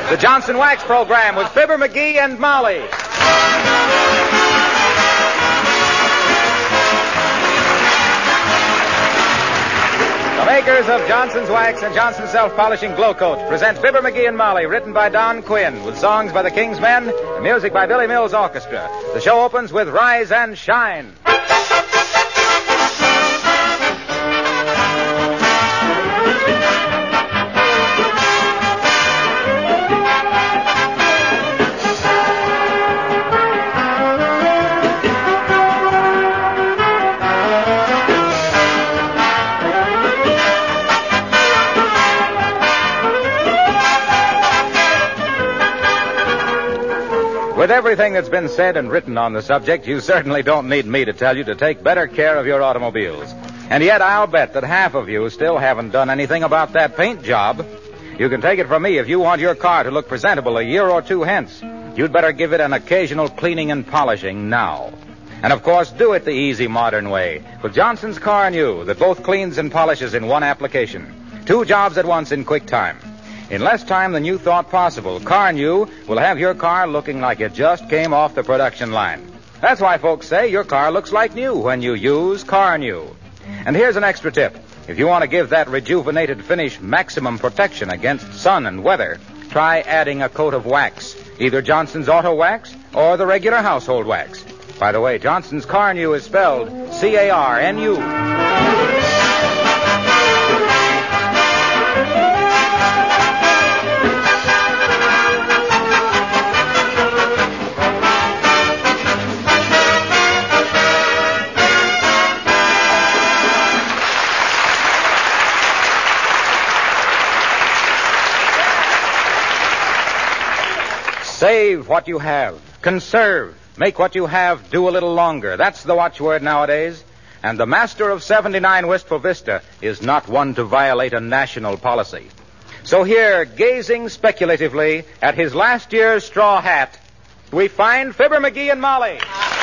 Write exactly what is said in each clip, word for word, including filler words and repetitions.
the Johnson Wax Program with Fibber McGee and Molly. The makers of Johnson's Wax and Johnson's Self-Polishing Glow Coat present Fibber McGee and Molly, written by Don Quinn, with songs by the King's Men and music by Billy Mills Orchestra. The show opens with Rise and Shine. With everything that's been said and written on the subject, you certainly don't need me to tell you to take better care of your automobiles. And yet I'll bet that half of you still haven't done anything about that paint job. You can take it from me, if you want your car to look presentable a year or two hence, you'd better give it an occasional cleaning and polishing now. And of course, do it the easy modern way, with Johnson's Car New, that both cleans and polishes in one application. Two jobs at once in quick time. In less time than you thought possible, Car New will have your car looking like it just came off the production line. That's why folks say your car looks like new when you use Car New. And here's an extra tip. If you want to give that rejuvenated finish maximum protection against sun and weather, try adding a coat of wax, either Johnson's Auto Wax or the regular household wax. By the way, Johnson's Car New is spelled C A R N U. Save what you have. Conserve. Make what you have do a little longer. That's the watchword nowadays. And the master of seventy-nine Wistful Vista is not one to violate a national policy. So here, gazing speculatively at his last year's straw hat, we find Fibber McGee and Molly.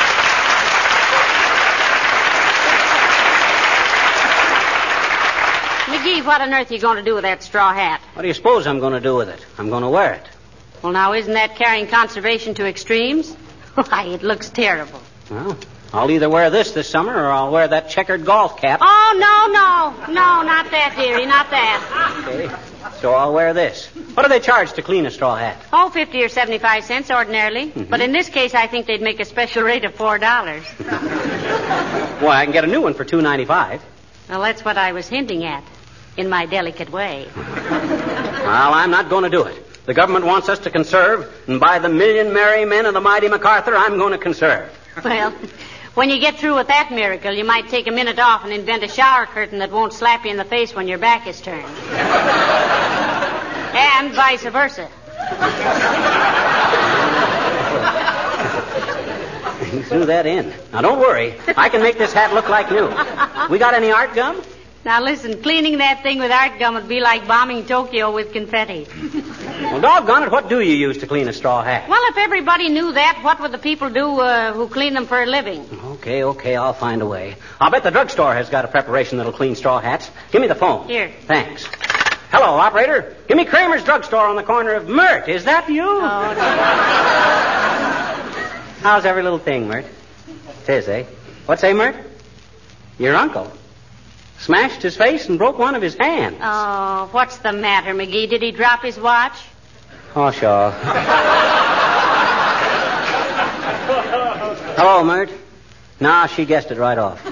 McGee, what on earth are you going to do with that straw hat? What do you suppose I'm going to do with it? I'm going to wear it. Well, now, isn't that carrying conservation to extremes? Why, it looks terrible. Well, I'll either wear this this summer or I'll wear that checkered golf cap. Oh, no, no. No, not that, dearie, not that. Okay, so I'll wear this. What do they charge to clean a straw hat? Oh, fifty or seventy-five cents ordinarily. Mm-hmm. But in this case, I think they'd make a special rate of four dollars. Why, I can get a new one for two ninety-five. Well, that's what I was hinting at, in my delicate way. Well, I'm not going to do it. The government wants us to conserve, and by the million merry men of the mighty MacArthur, I'm going to conserve. Well, when you get through with that miracle, you might take a minute off and invent a shower curtain that won't slap you in the face when your back is turned. And vice versa. You threw that in. Now, don't worry. I can make this hat look like new. We got any art gum? Now, listen, cleaning that thing with art gum would be like bombing Tokyo with confetti. Well, doggone it, what do you use to clean a straw hat? Well, if everybody knew that, what would the people do uh, who clean them for a living? Okay, okay, I'll find a way. I'll bet the drugstore has got a preparation that'll clean straw hats. Give me the phone. Here. Thanks. Hello, operator. Give me Kramer's drugstore on the corner of Mert. Is that you? Oh, no. How's every little thing, Mert? Tis, eh? What's say, Mert? Your uncle smashed his face and broke one of his hands. Oh, what's the matter, McGee? Did he drop his watch? Oh, sure. Hello, Mert. Nah, she guessed it right off.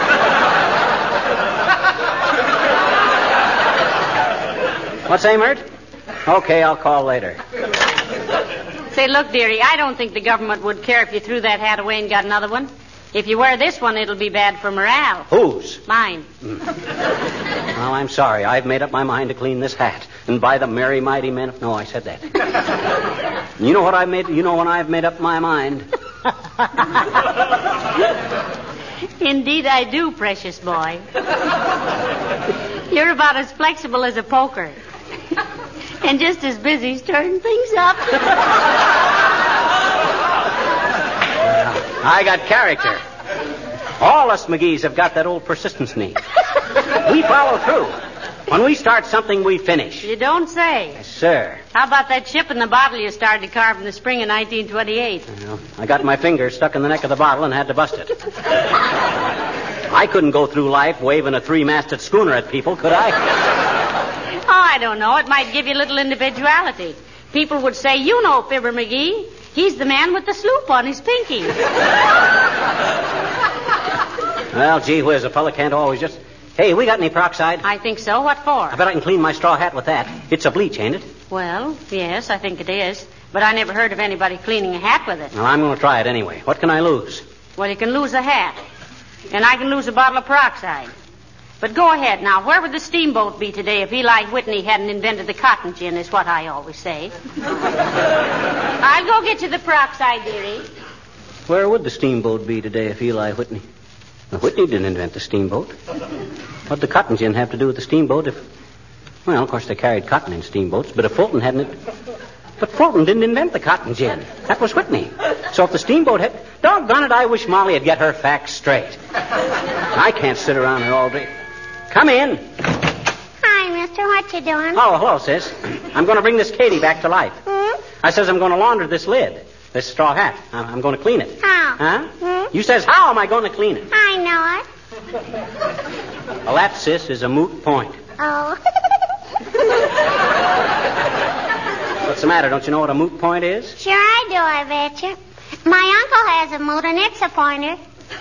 What's say, Mert? Okay, I'll call later. Say, look, dearie, I don't think the government would care if you threw that hat away and got another one. If you wear this one, it'll be bad for morale. Whose? Mine. Mm. Well, I'm sorry. I've made up my mind to clean this hat. And by the merry mighty men... No, I said that. You know what I made... You know when I've made up my mind? Indeed I do, precious boy. You're about as flexible as a poker. And just as busy stirring things up. I got character. All us McGees have got that old persistence need. We follow through. When we start something, we finish. You don't say. Yes, sir. How about that ship in the bottle you started to carve in the spring of nineteen twenty-eight? Well, I got my finger stuck in the neck of the bottle and had to bust it. I couldn't go through life waving a three-masted schooner at people, could I? Oh, I don't know. It might give you a little individuality. People would say, you know Fibber McGee. He's the man with the sloop on his pinky. Well, gee whiz, a fella can't always just... Hey, we got any peroxide? I think so. What for? I bet I can clean my straw hat with that. It's a bleach, ain't it? Well, yes, I think it is. But I never heard of anybody cleaning a hat with it. Well, I'm going to try it anyway. What can I lose? Well, you can lose a hat. And I can lose a bottle of peroxide. But go ahead now. Where would the steamboat be today if Eli Whitney hadn't invented the cotton gin, is what I always say. I'll go get you the peroxide, dearie. Where would the steamboat be today if Eli Whitney... Well, Whitney didn't invent the steamboat. What'd the cotton gin have to do with the steamboat if... Well, of course, they carried cotton in steamboats, but if Fulton hadn't... But Fulton didn't invent the cotton gin. That was Whitney. So if the steamboat had... Doggone it, I wish Molly would get her facts straight. I can't sit around here all day. Come in. Hi, mister. What you doing? Oh, hello, sis. I'm going to bring this Katie back to life. Hmm? I says I'm going to launder this lid, this straw hat. I'm, I'm going to clean it. How? Huh? Hmm? You says, how am I going to clean it? I know it. Well, that, sis, is a moot point. Oh. What's the matter? Don't you know what a moot point is? Sure I do, I bet you. My uncle has a moot, and it's a pointer.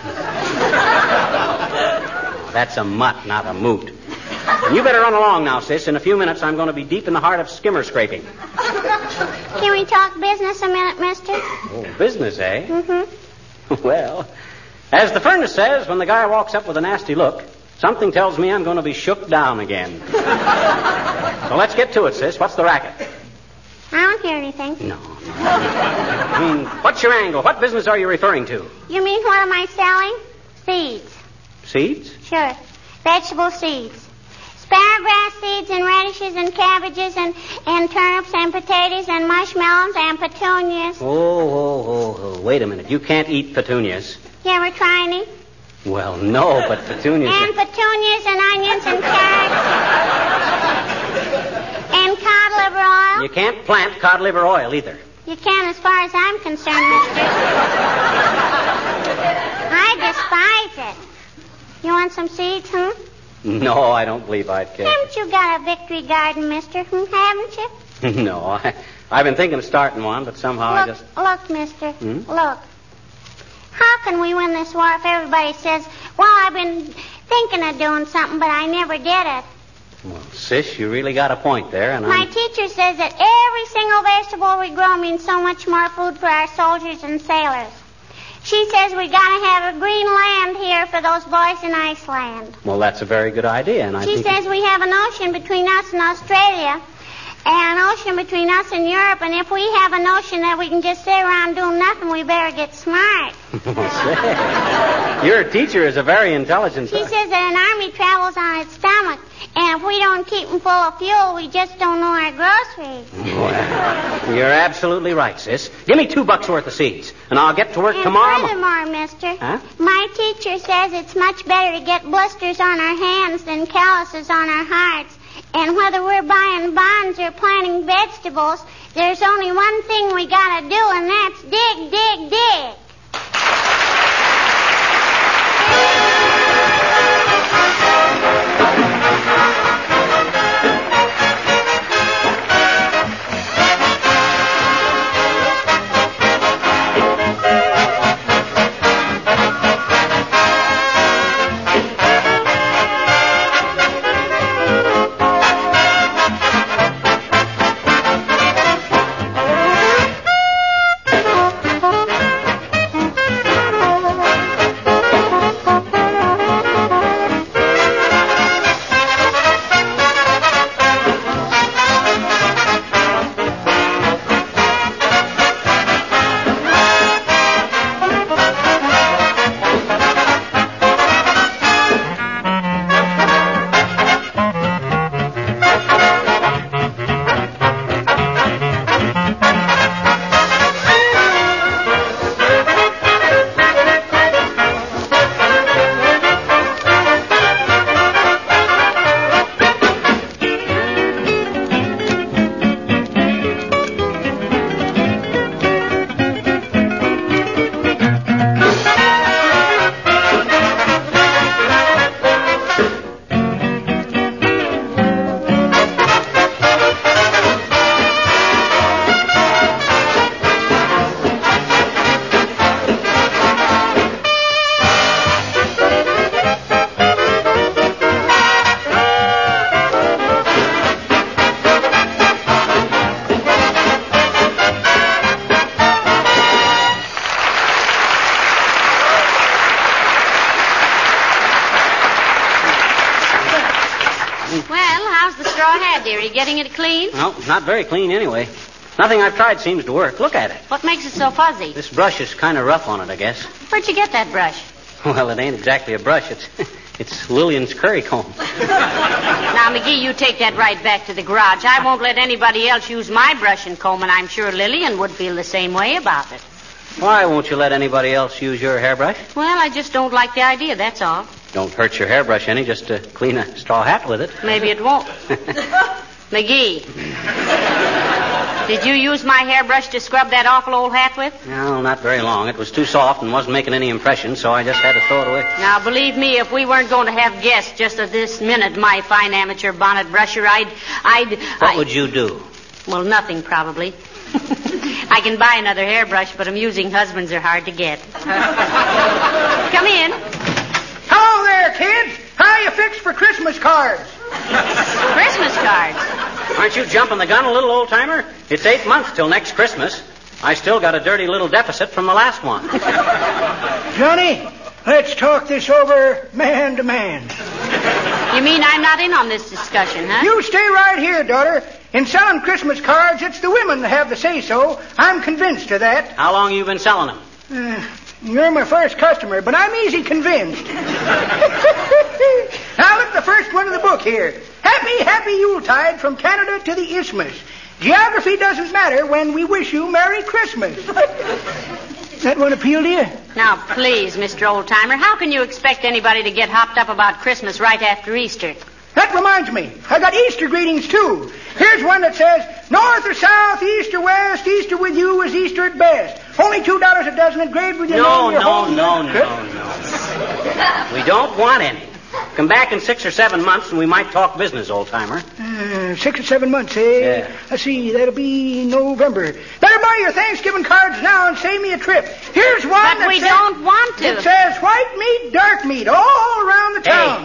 That's a mutt, not a moot. And you better run along now, sis. In a few minutes, I'm going to be deep in the heart of skimmer scraping. Can we talk business a minute, mister? Oh, business, eh? Mm-hmm. Well, as the furnace says, when the guy walks up with a nasty look, something tells me I'm going to be shook down again. So let's get to it, sis. What's the racket? I don't hear anything. No. I mean, what's your angle? What business are you referring to? You mean what am I selling? Seeds. Seeds? Sure. Vegetable seeds. Sparrowgrass seeds and radishes and cabbages and, and turnips and potatoes and marshmallows and petunias. Oh, oh, oh, oh. Wait a minute. You can't eat petunias. You ever try any? Well, no, but petunias... And petunias and onions and carrots. And cod liver oil. You can't plant cod liver oil either. You can as far as I'm concerned, mister. I despise it. You want some seeds, huh? No, I don't believe I'd care. Haven't you got a victory garden, mister? Hmm, haven't you? No, I, I've been thinking of starting one, but somehow look, I just... Look, mister. Hmm? Look. How can we win this war if everybody says, well, I've been thinking of doing something, but I never did it? Well, sis, you really got a point there, and My I'm... teacher says that every single vegetable we grow means so much more food for our soldiers and sailors. She says we gotta have a green land here for those boys in Iceland. Well, that's a very good idea, and I She think... says we have an ocean between us and Australia, and an ocean between us and Europe, and if we have a notion that we can just sit around doing nothing, we better get smart. Your teacher is a very intelligent... She says that an army travels on its stomach, and if we don't keep them full of fuel, we just don't know our groceries. Well, you're absolutely right, sis. Give me two bucks worth of seeds, and I'll get to work and tomorrow... mo- furthermore, mister, Huh? my teacher says it's much better to get blisters on our hands than calluses on our hearts. And whether we're buying bonds or planting vegetables, there's only one thing we gotta do, and that's dig, dig, dig. dearie? Getting it clean? No, not very clean anyway. Nothing I've tried seems to work. Look at it. What makes it so fuzzy? This brush is kind of rough on it, I guess. Where'd you get that brush? Well, it ain't exactly a brush. It's it's Lillian's curry comb. Now, McGee, you take that right back to the garage. I won't let anybody else use my brush and comb, and I'm sure Lillian would feel the same way about it. Why won't you let anybody else use your hairbrush? Well, I just don't like the idea, that's all. Don't hurt your hairbrush any just to clean a straw hat with it. Maybe it won't. McGee, did you use my hairbrush to scrub that awful old hat with? No, not very long. It was too soft and wasn't making any impression, so I just had to throw it away. Now, believe me, if we weren't going to have guests just at this minute, my fine amateur bonnet brusher, I'd... I'd what I'd... would you do? Well, nothing, probably. I can buy another hairbrush, but amusing husbands are hard to get. Come in. Hello there, kids. How you fixed for Christmas cards? Christmas cards? Aren't you jumping the gun a little, old-timer? It's eight months till next Christmas. I still got a dirty little deficit from the last one. Johnny, let's talk this over man to man. You mean I'm not in on this discussion, huh? You stay right here, daughter. In selling Christmas cards, it's the women that have the say-so. I'm convinced of that. How long you been selling them? Uh, you're my first customer, but I'm easy convinced. Now look at the first one of the book here. Happy, happy Yuletide from Canada to the Isthmus. Geography doesn't matter when we wish you Merry Christmas. That one appeal to you? Now, please, Mister Oldtimer, how can you expect anybody to get hopped up about Christmas right after Easter? That reminds me. I got Easter greetings, too. Here's one that says, North or south, east or west, Easter with you is Easter at best. Only two dollars a dozen engraved with your no, name. No, no, no, no, no. We don't want any. Come back in six or seven months and we might talk business, old-timer. Uh, six or seven months, eh? Yeah. Let's see, that'll be November. Better buy your Thanksgiving cards now and save me a trip. Here's one But that we says, don't want to. It says white meat, dark meat, all around the town.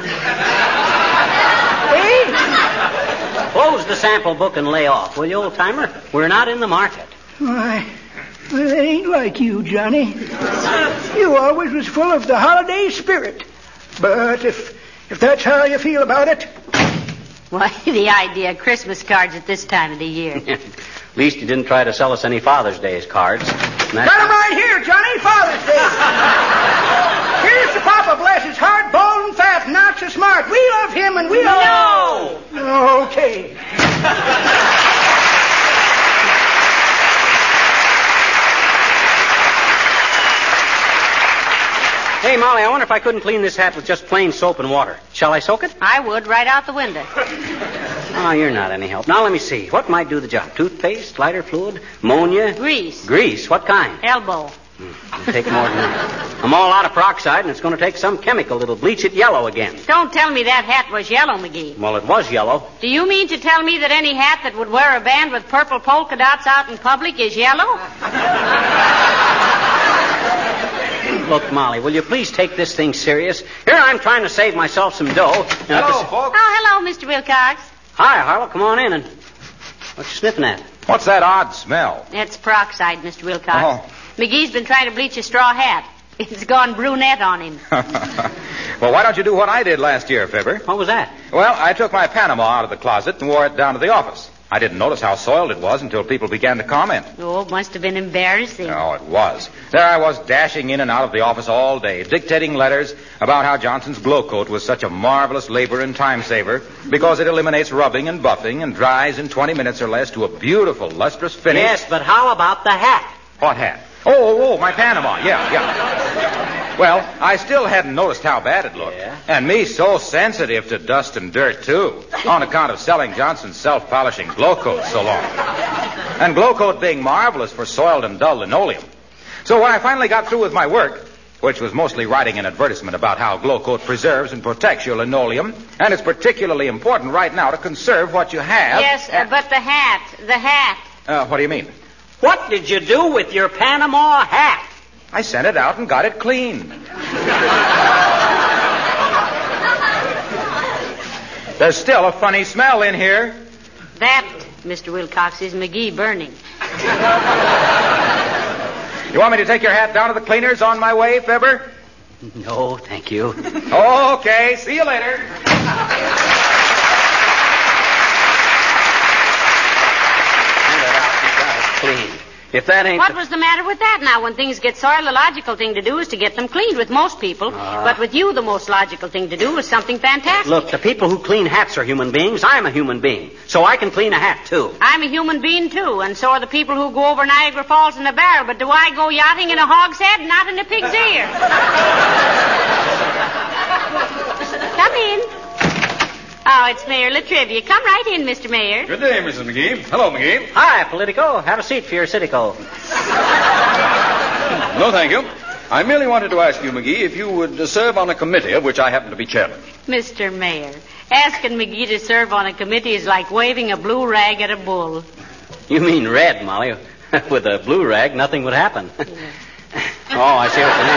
Hey. Close the sample book and lay off, will you, old-timer? We're not in the market. Why, well, that ain't like you, Johnny. You always was full of the holiday spirit. But if if that's how you feel about it... Why, the idea of Christmas cards at this time of the year. At least you didn't try to sell us any Father's Day's cards. Got them right here, Johnny, Father's Day. Here's to Papa, bless his heart, bald and fat, not so smart. We love him and we love... No! Okay. Hey, Molly, I wonder if I couldn't clean this hat with just plain soap and water. Shall I soak it? I would, right out the window. Oh, you're not any help. Now, let me see. What might do the job? Toothpaste, lighter fluid, ammonia? Grease. Grease? What kind? Elbow. It'll take more than that. I'm all out of peroxide, and it's going to take some chemical that'll bleach it yellow again. Don't tell me that hat was yellow, McGee. Well, it was yellow. Do you mean to tell me that any hat that would wear a band with purple polka dots out in public is yellow? Look, Molly, will you please take this thing serious? Here I'm trying to save myself some dough. Now, Hello, this... folks. Oh, hello, Mister Wilcox. Hi, Harlow. Come on in. And what you sniffing at? What's that odd smell? That's peroxide, Mister Wilcox. Oh. McGee's been trying to bleach a straw hat. It's gone brunette on him. Well, why don't you do what I did last year, Fibber? What was that? Well, I took my Panama out of the closet and wore it down to the office. I didn't notice how soiled it was until people began to comment. Oh, it must have been embarrassing. Oh, it was. There I was dashing in and out of the office all day, dictating letters about how Johnson's Glow Coat was such a marvelous labor and time saver because it eliminates rubbing and buffing and dries in twenty minutes or less to a beautiful, lustrous finish. Yes, but how about the hat? What hat? Oh, oh, oh, my Panama. Yeah, yeah. Well, I still hadn't noticed how bad it looked. Yeah. And me so sensitive to dust and dirt, too, on account of selling Johnson's self-polishing Glow Coat so long. And Glow Coat being marvelous for soiled and dull linoleum. So when I finally got through with my work, which was mostly writing an advertisement about how Glow Coat preserves and protects your linoleum, and it's particularly important right now to conserve what you have... Yes, uh, but the hat, the hat. Uh, what do you mean? What did you do with your Panama hat? I sent it out and got it cleaned. There's still a funny smell in here. That, Mister Wilcox, is McGee burning. You want me to take your hat down to the cleaners on my way, Fibber? No, thank you. Okay, see you later. If that ain't... What the... was the matter with that now? When things get soiled, the logical thing to do is to get them cleaned with most people. Uh, but with you, the most logical thing to do is something fantastic. Look, the people who clean hats are human beings. I'm a human being. So I can clean a hat, too. I'm a human being, too. And so are the people who go over Niagara Falls in a barrel. But do I go yachting in a hogshead? Not in a pig's ear. Come in. Oh, it's Mayor Latrivia. Come right in, Mister Mayor. Good day, Missus McGee. Hello, McGee. Hi, Politico. Have a seat for your Citico. No, thank you. I merely wanted to ask you, McGee, if you would uh, serve on a committee of which I happen to be chairman. Mister Mayor, asking McGee to serve on a committee is like waving a blue rag at a bull. You mean red, Molly. With a blue rag, nothing would happen. Yeah. Oh, I see what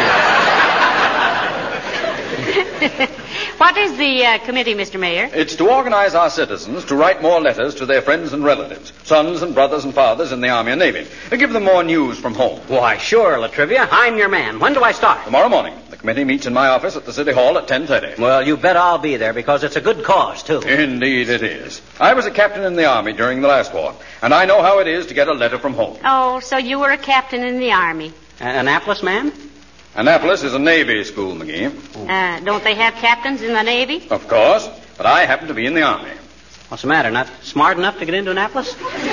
you mean. What is the uh, committee, Mister Mayor? It's to organize our citizens to write more letters to their friends and relatives, sons and brothers and fathers in the Army and Navy, and give them more news from home. Why, sure, Latrivia. I'm your man. When do I start? Tomorrow morning. The committee meets in my office at the City Hall at ten thirty. Well, you bet I'll be there because it's a good cause, too. Indeed it is. I was a captain in the Army during the last war, and I know how it is to get a letter from home. Oh, so you were a captain in the Army. Uh, Annapolis, man? Annapolis is a Navy school, McGee. Uh, don't they have captains in the Navy? Of course, but I happen to be in the Army. What's the matter? Not smart enough to get into Annapolis?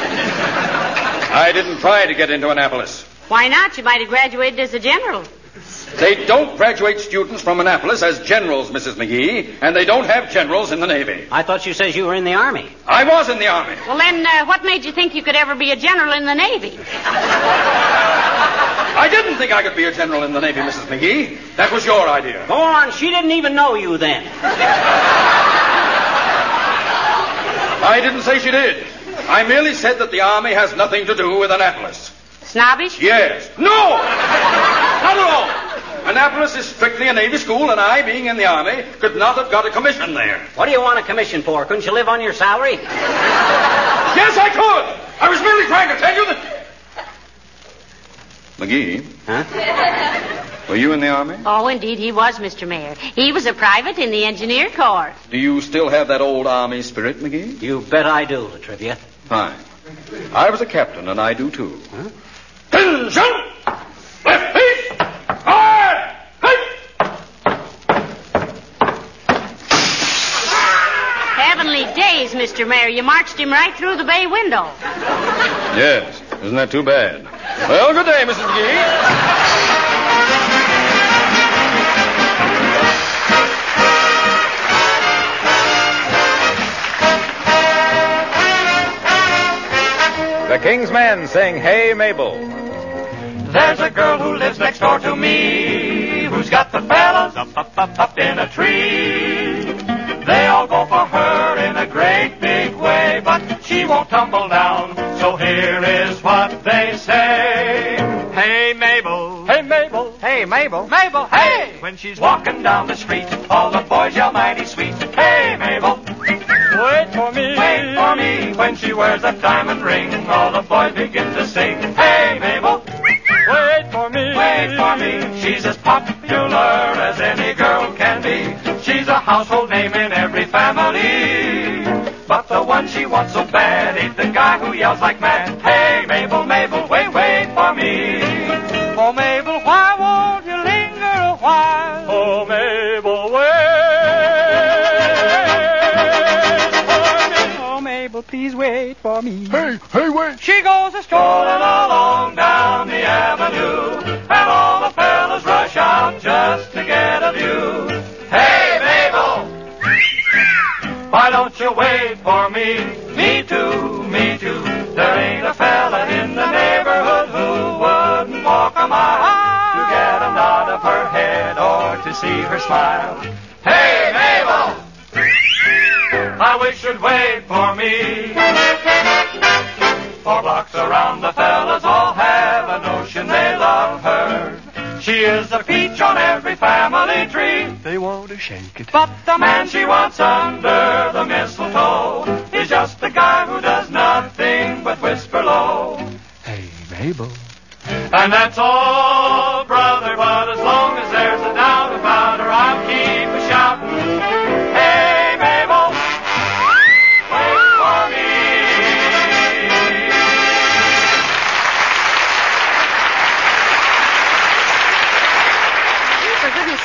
I didn't try to get into Annapolis. Why not? You might have graduated as a general. They don't graduate students from Annapolis as generals, Missus McGee, and they don't have generals in the Navy. I thought you said you were in the Army. I was in the Army. Well, then, uh, what made you think you could ever be a general in the Navy? I didn't think I could be a general in the Navy, Missus McGee. That was your idea. Go on. She didn't even know you then. I didn't say she did. I merely said that the Army has nothing to do with Annapolis. Snobbish? Yes. No! Not at all. Annapolis is strictly a Navy school, and I, being in the Army, could not have got a commission there. What do you want a commission for? Couldn't you live on your salary? Yes, I could. I was merely trying to tell you that... McGee? Huh? Were you in the Army? Oh, indeed, he was, Mister Mayor. He was a private in the Engineer Corps. Do you still have that old Army spirit, McGee? You bet I do, Latrivia. Fine. I was a captain, and I do, too. Huh? Attention! Left feet! Forward! Hey! Heavenly days, Mister Mayor. You marched him right through the bay window. Yes. Isn't that too bad? Well, good day, Missus McGee. The King's Men sing Hey Mabel. There's a girl who lives next door to me, who's got the fellas up, up, up, up in a tree. They all go for her in a great big way, but she won't tumble down, so here is what they say. Hey, Mabel. Hey, Mabel. Hey, Mabel. Mabel, hey! When she's walking down the street, all the boys yell mighty sweet. Hey, Mabel. Wait for me. Wait for me. When she wears a diamond ring, all the boys begin to sing. Hey, Mabel. Wait for me. Wait for me. She's as popular as any girl can be. She's a household name in every family. But the one she wants so bad ain't the guy who yells like mad. Hey, Mabel, Mabel, wait, wait for me. Oh, Mabel, why won't you linger a while? Oh, Mabel, wait for me. Oh, Mabel, please wait for me. Hey, hey, wait. She goes a Strolling along down the avenue, and all the fellas rush out just to get a view. Hey, Mabel! Why don't you wait for me? Me too, me too. There ain't a fella in the neighborhood who wouldn't walk a mile to get a nod of her head or to see her smile. Hey, Mabel! I wish you'd wait for me. Four blocks around, the fellas all have a notion they love her. She is a peach on every family tree. They want to shake it. But the man she wants under the mistletoe is just the guy who does nothing but whisper low. Hey, Mabel. And that's all, brother, but as long as there's a doubt about her, I'll keep a shouting. Hey, Mabel, wait for me.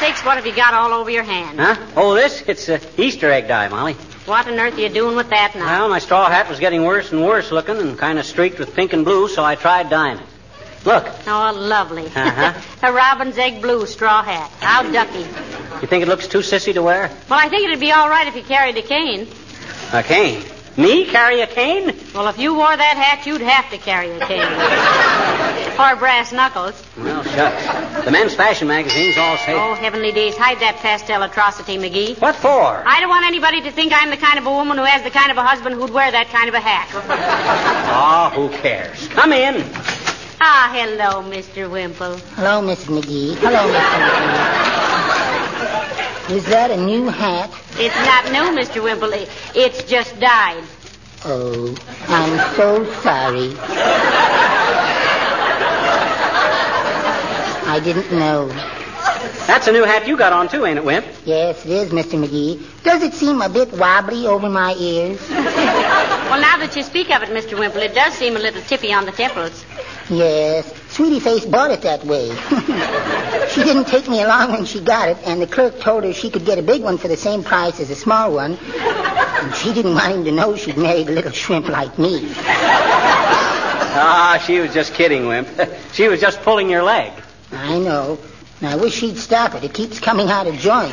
sakes, what have you got all over your hand? Huh? Oh, this? It's uh, Easter egg dye, Molly. What on earth are you doing with that now? Well, my straw hat was getting worse and worse looking and kind of streaked with pink and blue, so I tried dyeing it. Look. Oh, lovely. Uh-huh. A robin's egg blue straw hat. How ducky. You think it looks too sissy to wear? Well, I think it'd be all right if you carried a cane. A cane? Me carry a cane? Well, if you wore that hat, you'd have to carry a cane. Or brass knuckles. Well, shucks. The men's fashion magazines all say... Oh, heavenly days. Hide that pastel atrocity, McGee. What for? I don't want anybody to think I'm the kind of a woman who has the kind of a husband who'd wear that kind of a hat. Oh, who cares? Come in. Ah, hello, Mister Wimple. Hello, Missus McGee. Hello, Mister McGee. Is that a new hat? It's not new, Mister Wimple. It's just dyed. Oh, I'm so sorry. I didn't know. That's a new hat you got on, too, ain't it, Wimp? Yes, it is, Mister McGee. Does it seem a bit wobbly over my ears? Well, now that you speak of it, Mister Wimple, it does seem a little tippy on the temples. Yes, Sweetie Face bought it that way. She didn't take me along when she got it, and the clerk told her she could get a big one for the same price as a small one. And she didn't want him to know she'd married a little shrimp like me. Ah, she was just kidding, Wimp. She was just pulling your leg. I know. And I wish she'd stop it. It keeps coming out of joint.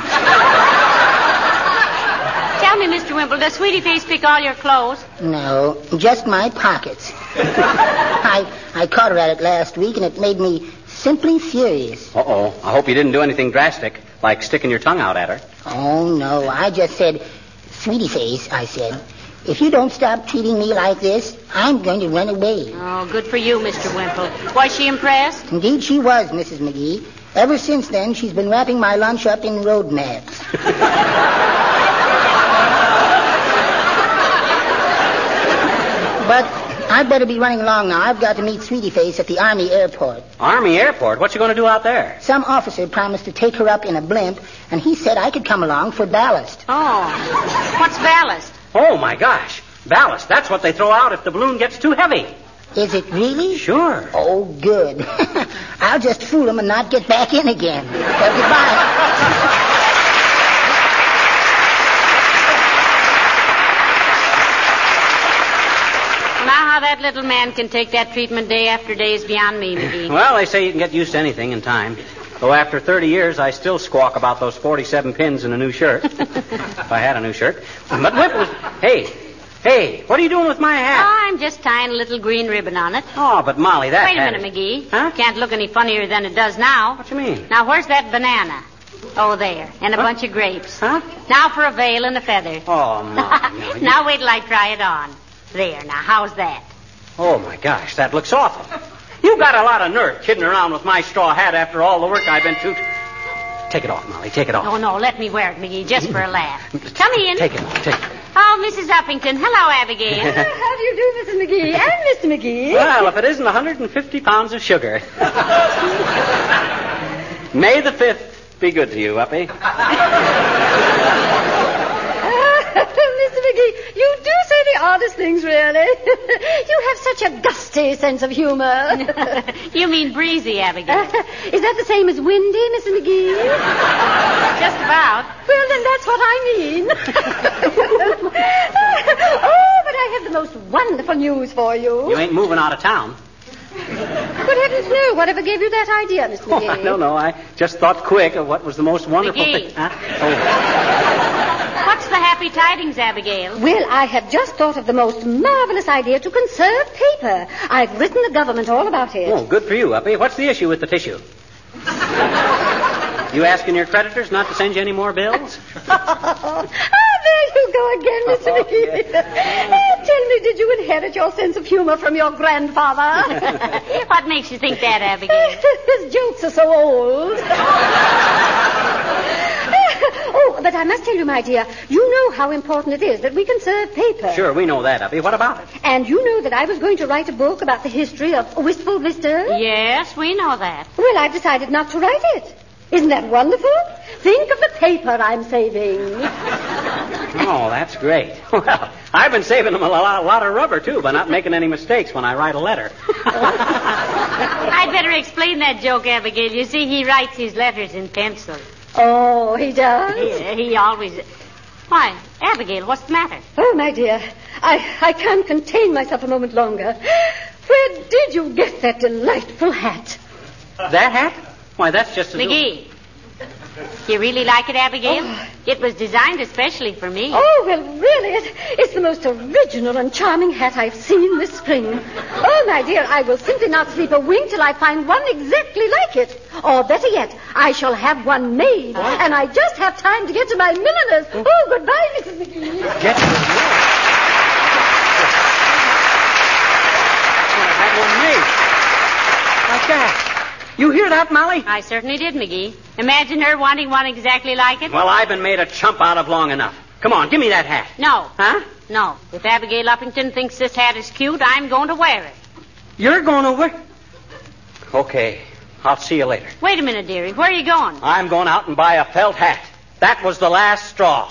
Tell me, Mister Wimple, does Sweetie Face pick all your clothes? No, just my pockets. I I caught her at it last week, and it made me simply furious. Uh-oh. I hope you didn't do anything drastic, like sticking your tongue out at her. Oh, no. I just said, Sweetie Face, I said, if you don't stop treating me like this, I'm going to run away. Oh, good for you, Mister Wimple. Was she impressed? Indeed she was, Missus McGee. Ever since then, she's been wrapping my lunch up in road maps. But I'd better be running along now. I've got to meet Sweetie Face at the Army airport. Army airport? What you going to do out there? Some officer promised to take her up in a blimp, and he said I could come along for ballast. Oh. What's ballast? Oh, my gosh. Ballast. That's what they throw out if the balloon gets too heavy. Is it really? Sure. Oh, good. I'll just fool him and not get back in again. Well, goodbye. Now how that little man can take that treatment day after day is beyond me, McGee. Well, they say you can get used to anything in time. Though after thirty years, I still squawk about those forty-seven pins in a new shirt. If I had a new shirt. But Whip was... Hey, hey, what are you doing with my hat? Oh, I'm just tying a little green ribbon on it. Oh, but Molly, that Wait a hat minute, is... McGee. Huh? Can't look any funnier than it does now. What you mean? Now, where's that banana? Oh, there. And a Huh? bunch of grapes. Huh? Now for a veil and a feather. Oh, Molly. No, you- Now wait till I try it on. There, now, how's that? Oh, my gosh, that looks awful. You got a lot of nerve kidding around with my straw hat after all the work I've been through. Take it off, Molly. Take it off. Oh, no, let me wear it, McGee, just for a laugh. Come in. Take it off. Take it. Oh, Missus Uppington. Hello, Abigail. How do you do, Missus McGee? And Mister McGee. Well, if it isn't one hundred fifty pounds of sugar. May the fifth be good to you, Uppy. Mister McGee, you do say the oddest things, really. You have such a gusty sense of humor. You mean breezy, Abigail. Is that the same as windy, Missus McGee? Just about. Well, then that's what I mean. Oh, but I have the most wonderful news for you. You ain't moving out of town. Good heavens, no. Whatever gave you that idea, Mister Oh, McGee? I don't know. I just thought quick of what was the most wonderful McGee. thing. Huh? Oh. What's the happy tidings, Abigail? Well, I have just thought of the most marvelous idea to conserve paper. I've written the government all about it. Oh, good for you, Uppy. What's the issue with the tissue? You asking your creditors not to send you any more bills? Ah, there you go again, Mister Oh, McGee. yeah. Ah, tell me, did you inherit your sense of humor from your grandfather? What makes you think that, Abigail? His jokes are so old. Oh, but I must tell you, my dear, you know how important it is that we conserve paper. Sure, we know that, Uppy. What about it? And you know that I was going to write a book about the history of Wistful Vista? Yes, we know that. Well, I've decided not to write it. Isn't that wonderful? Think of the paper I'm saving. Oh, that's great. Well, I've been saving them a lot, a lot of rubber, too, by not making any mistakes when I write a letter. I'd better explain that joke, Abigail. You see, he writes his letters in pencil. Oh, he does? He, he always... Why, Abigail, what's the matter? Oh, my dear, I, I can't contain myself a moment longer. Where did you get that delightful hat? That hat? Why, that's just a... McGee, you really like it, Abigail? Oh. It was designed especially for me. Oh, well, really, it, it's the most original and charming hat I've seen this spring. Oh, my dear, I will simply not sleep a wink till I find one exactly like it. Or better yet, I shall have one made. What? And I just have time to get to my milliner's. Oh, oh goodbye, Missus McGee. Get to the milliner's? Have one made. Like that. You hear that, Molly? I certainly did, McGee. Imagine her wanting one exactly like it. Well, I've been made a chump out of long enough. Come on, give me that hat. No. Huh? No. If Abigail Uppington thinks this hat is cute, I'm going to wear it. You're going to wear... Okay. I'll see you later. Wait a minute, dearie. Where are you going? I'm going out and buy a felt hat. That was the last straw.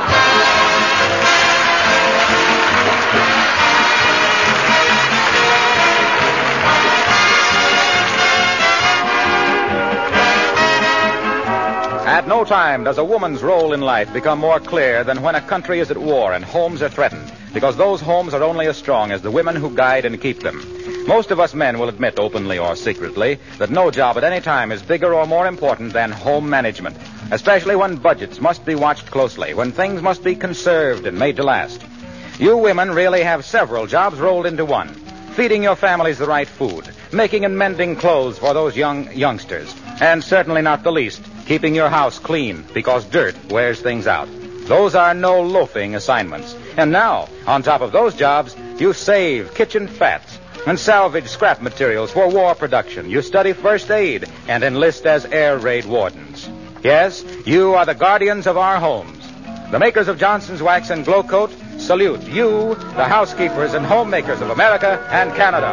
At no time does a woman's role in life become more clear than when a country is at war and homes are threatened, because those homes are only as strong as the women who guide and keep them. Most of us men will admit openly or secretly that no job at any time is bigger or more important than home management, especially when budgets must be watched closely, when things must be conserved and made to last. You women really have several jobs rolled into one. Feeding your families the right food, making and mending clothes for those young youngsters, and certainly not the least, keeping your house clean, because dirt wears things out. Those are no loafing assignments. And now, on top of those jobs, you save kitchen fats and salvage scrap materials for war production. You study first aid and enlist as air raid wardens. Yes, you are the guardians of our homes. The makers of Johnson's Wax and Glow Coat salute you, the housekeepers and homemakers of America and Canada.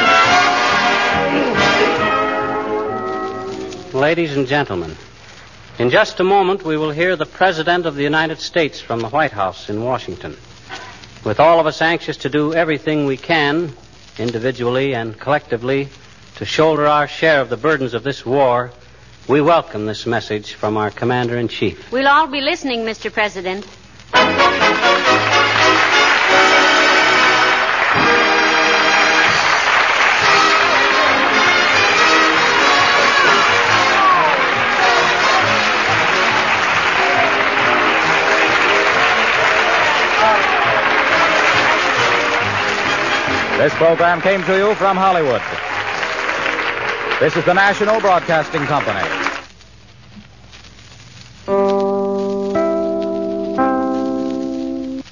Ladies and gentlemen, in just a moment we will hear the President of the United States from the White House in Washington. With all of us anxious to do everything we can, individually and collectively, to shoulder our share of the burdens of this war, we welcome this message from our Commander-in-Chief. We'll all be listening, Mister President. This program came to you from Hollywood. This is the National Broadcasting Company.